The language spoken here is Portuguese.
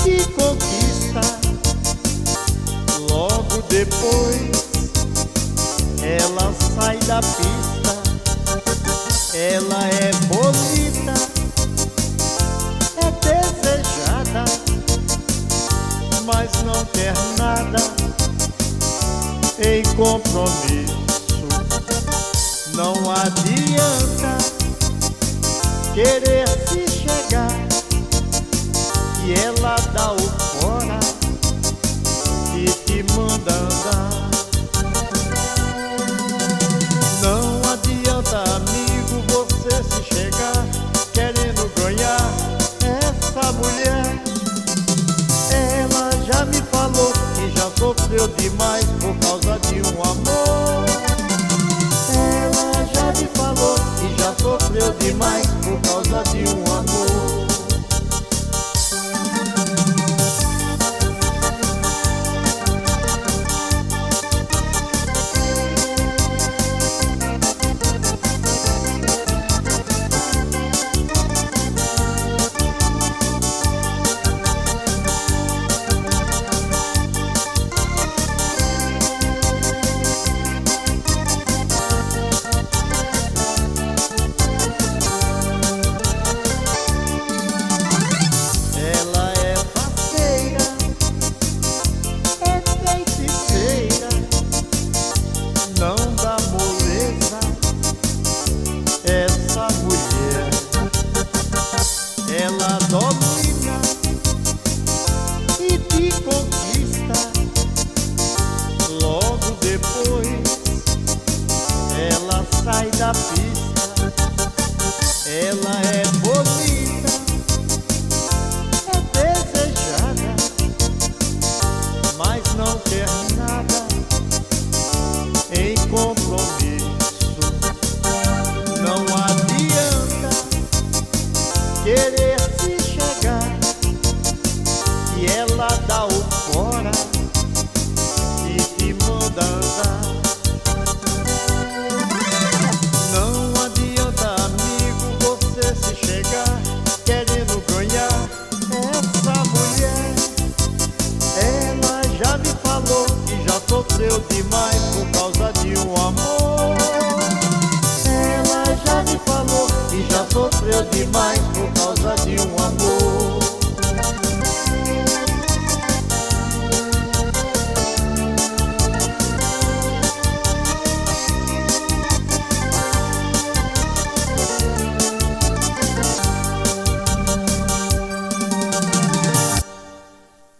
te conquista. Logo depois ela sai da pista. Ela é bonita, é desejada, mas não quer nada em compromisso. Não adianta querer se chegar, e ela dá o fora e te manda andar. Não adianta, amigo, você se chegar querendo ganhar essa mulher. Ela já me falou que já sofreu demais por causa de um amor. Ela já me falou que já sofreu demais por causa de um amor. Essa mulher, ela domina e te conquista. Logo depois ela sai da pista. Ela é bonita, é desejada, mas não quer nada em compromisso. Não adianta querer se chegar, e ela dá o fora e te manda andar. Não adianta, amigo, você se chegar querendo ganhar essa mulher. Ela já me falou que já sofreu demais por causa de um amor. Já me falou que já sofreu demais por